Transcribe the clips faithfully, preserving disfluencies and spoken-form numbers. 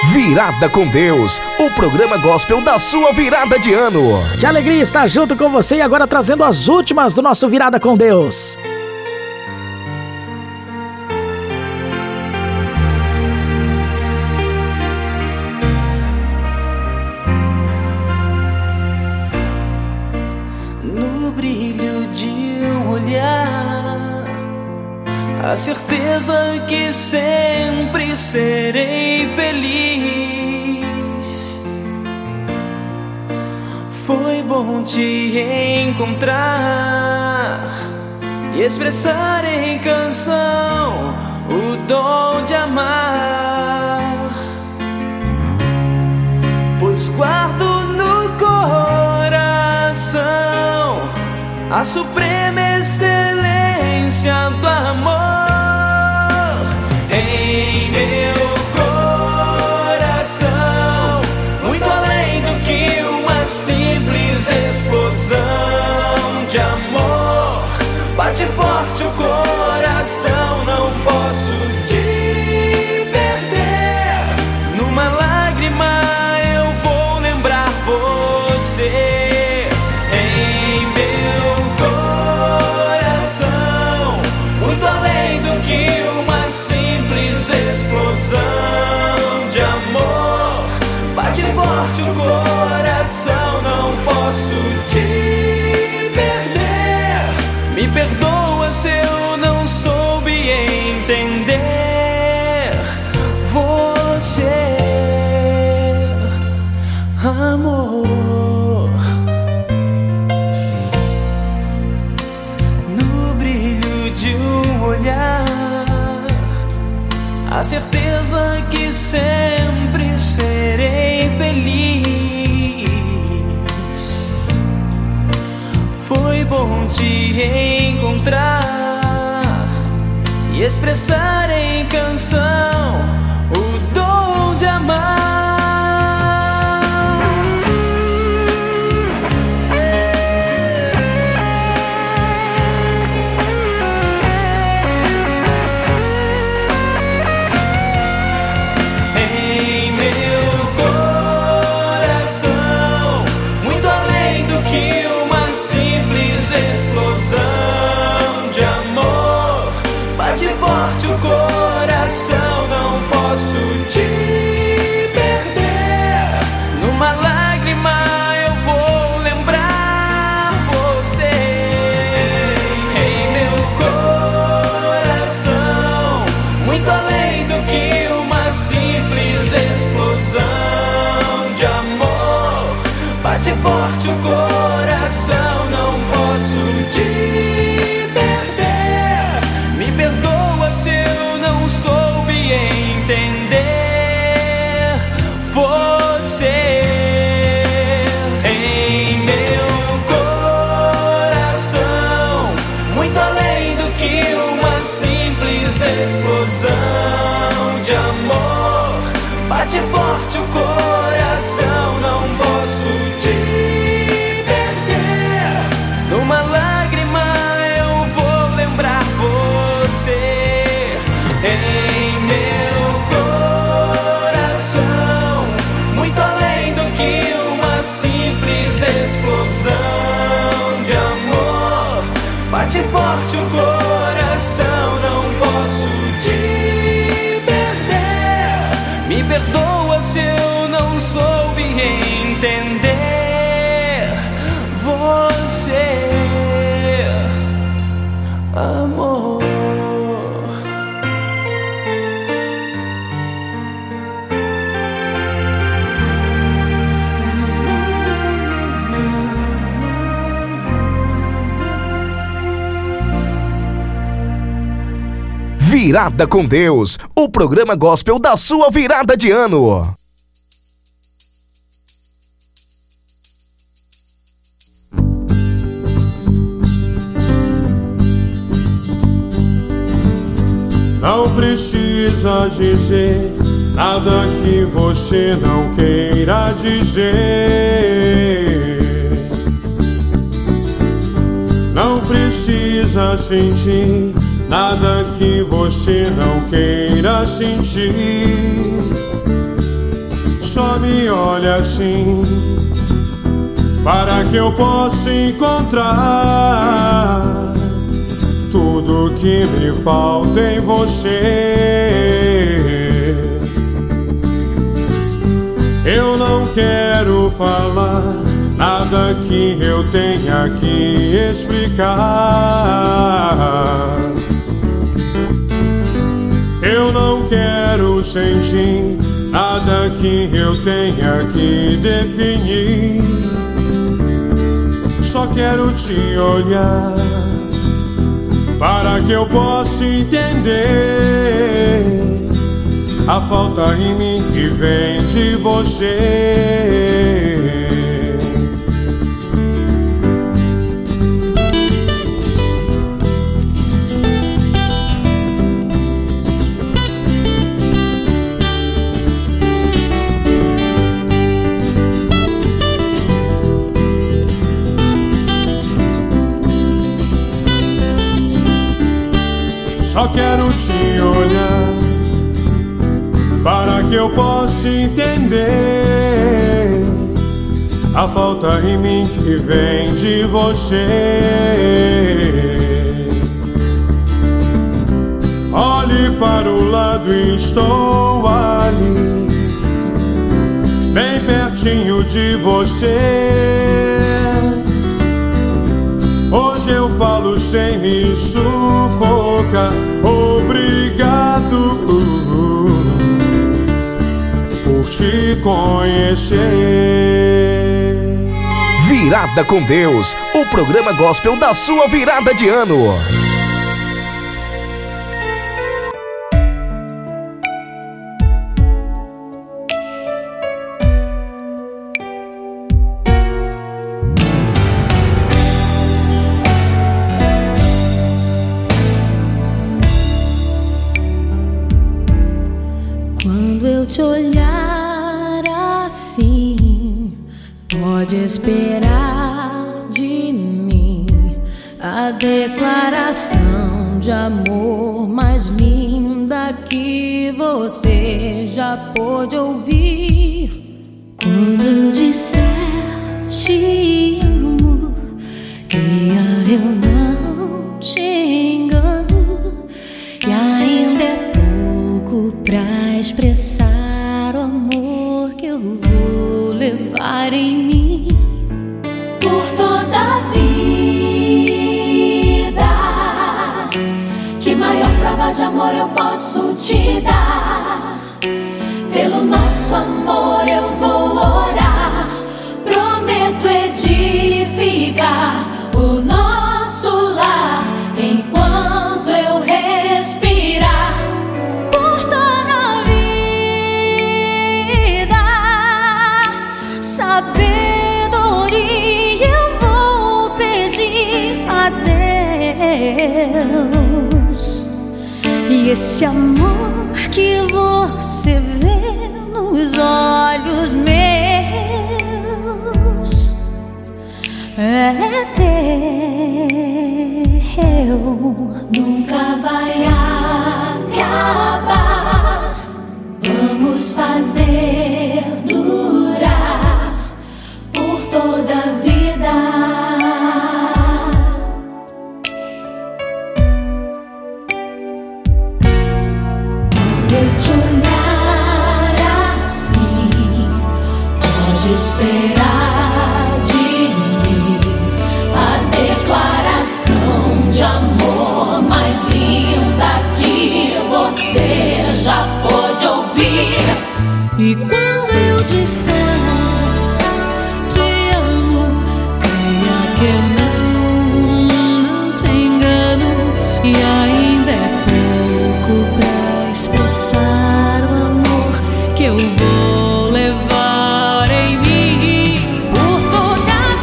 Virada com Deus, o programa gospel da sua virada de ano. Que alegria estar junto com você e agora trazendo as últimas do nosso Virada com Deus. No brilho de um olhar, a certeza que sempre serei feliz. Foi bom te encontrar e expressar em canção o dom de amar, pois guardo no coração a suprema excelência do amor. Em meu coração, muito além do que uma simples explosão de amor, bate forte o coração, não posso te perder. Numa lágrima eu vou lembrar você. Em meu coração, muito além do que uma simples explosão de amor, bate forte o coração, não posso te perder. Me perdoa se eu não soube entender você, amor. No brilho de um olhar, a certeza que sempre serei feliz. Foi bom te encontrar e expressar em canção o dom de amar. Bate forte o coração, não posso te perder. Numa lágrima eu vou lembrar você. Em meu coração, muito além do que uma simples explosão de amor, bate forte o coração, não posso te perder. Me perdoa se eu não soube entender você. Em meu coração, muito além do que uma simples explosão de amor, bate forte o coração, não posso te perder. Numa lágrima eu vou lembrar você. Em meu coração, muito além do que uma simples explosão de amor, bate forte o coração, não posso te perder. Me perdoa se eu não soube entender você, amor. Virada com Deus, o programa gospel da sua virada de ano. Não precisa dizer nada que você não queira dizer. Não precisa sentir nada que você não queira sentir. só me olha assim, para que eu possa encontrar tudo que me falta em você. Eu não quero falar nada que eu tenha que explicar. Eu não quero sentir nada que eu tenha que definir. Só quero te olhar para que eu possa entender a falta em mim que vem de você. Só quero te olhar para que eu possa entender a falta em mim que vem de você. Olhe para o lado e estou ali, bem pertinho de você. Hoje eu falo sem me sufocar. Obrigado por te conhecer. Virada com Deus, o programa gospel da sua virada de ano. Te olhar assim, pode esperar de mim a declaração de amor mais linda que você já pôde ouvir. Quando eu disser te amo, creia, eu não te engano, e ainda é pouco pra expressar levar em mim por toda a vida. Que maior prova de amor eu posso te dar? Pelo nosso amor eu vou orar, prometo edificar o nosso lar enquanto eu respirar. Por toda a vida, sabedoria eu vou pedir a Deus. E esse amor que você vê nos olhos meus é teu, nunca vai acabar. Vamos fazer durar por toda a vida. Quando eu te olhar assim, pode esperar de mim a declaração de amor mais linda que você já pôde ouvir. E quando eu disser te amo, creia que eu não, não te engano, e ainda é pouco pra expressar o amor que eu vou levar em mim por toda a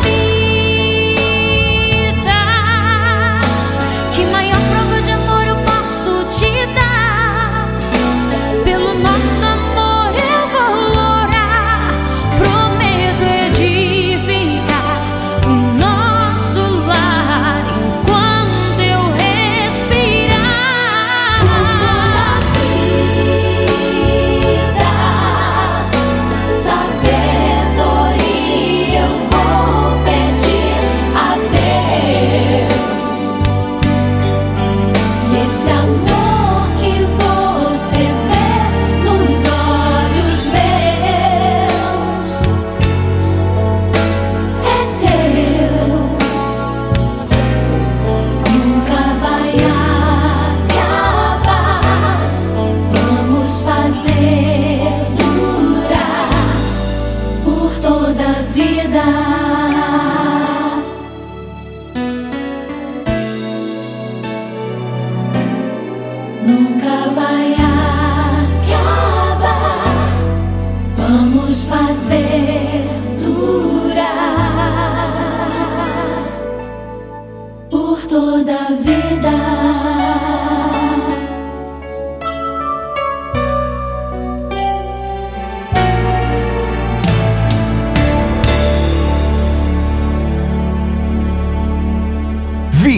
vida. Que maior prova de amor eu posso te dar? Pelo nosso amor eu vou orar, prometo edificar o nosso lar enquanto eu respirar. Por toda a vida,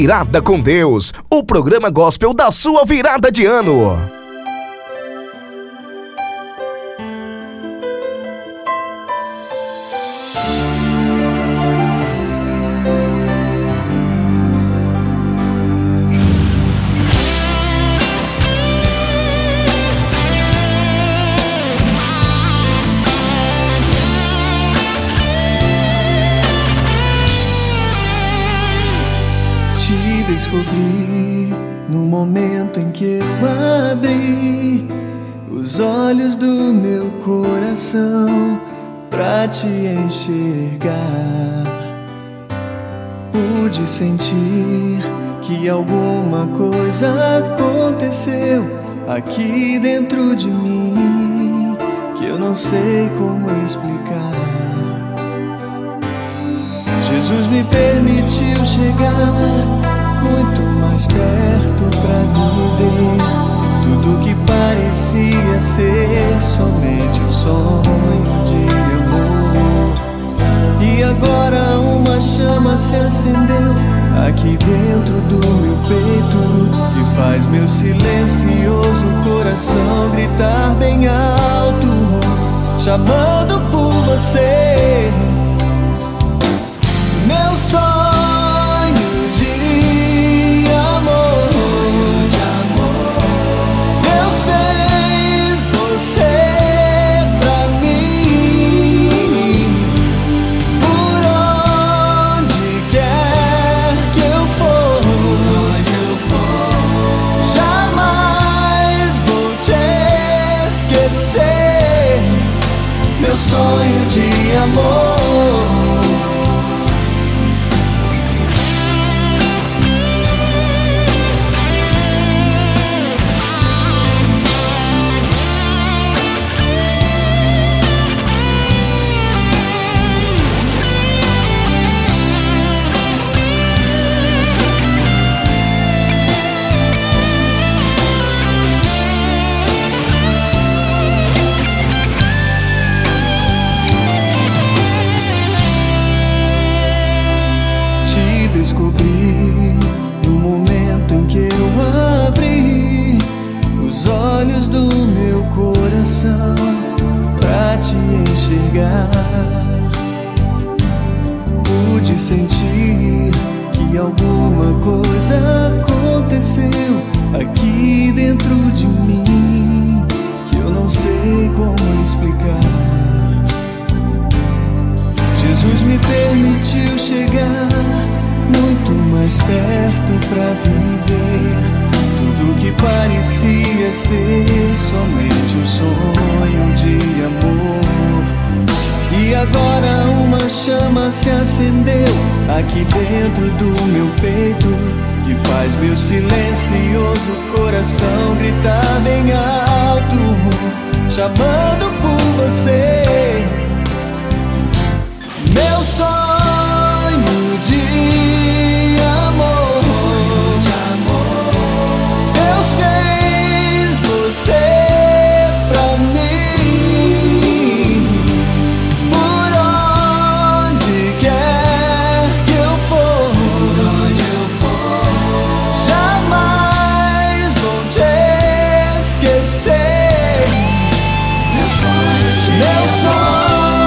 Virada com Deus, o programa gospel da sua virada de ano. Descobri no momento em que eu abri os olhos do meu coração pra te enxergar. Pude sentir que alguma coisa aconteceu aqui dentro de mim que eu não sei como explicar. Jesus me permitiu chegar muito mais perto pra viver tudo que parecia ser somente um sonho de amor. E agora uma chama se acendeu aqui dentro do meu peito, que faz meu silencioso coração gritar bem alto, chamando por você. Meu sonho sonho de amor. Descobri no momento em que eu abri os olhos do meu coração pra te enxergar. Pude sentir que alguma coisa aconteceu aqui dentro de mim que eu não sei como explicar. Jesus me permitiu chegar muito mais perto pra viver tudo que parecia ser somente um sonho de amor. E agora uma chama se acendeu aqui dentro do meu peito, que faz meu silencioso coração gritar bem alto, chamando por você. Meu sonho de amor, Deus fez você pra mim. Por onde quer que eu for, jamais vou te esquecer. Meu sonho, meu sonho.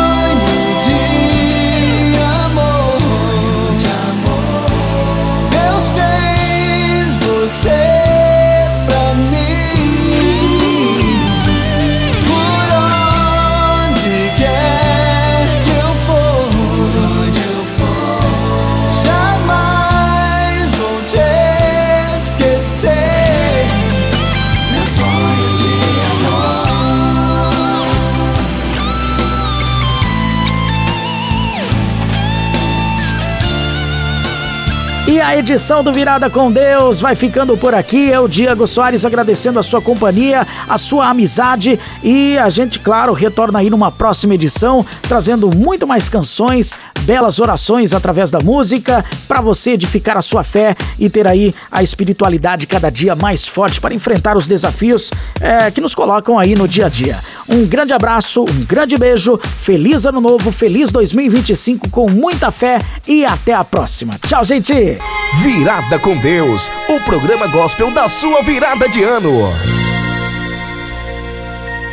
E a edição do Virada com Deus vai ficando por aqui. Eu, Diego Soares, agradecendo a sua companhia, a sua amizade, e a gente, claro, retorna aí numa próxima edição, trazendo muito mais canções, belas orações através da música, para você edificar a sua fé e ter aí a espiritualidade cada dia mais forte para enfrentar os desafios é, que nos colocam aí no dia a dia. Um grande abraço, um grande beijo, feliz ano novo, feliz dois mil e vinte e cinco com muita fé e até a próxima. Tchau, gente! Virada com Deus, o programa gospel da sua virada de ano.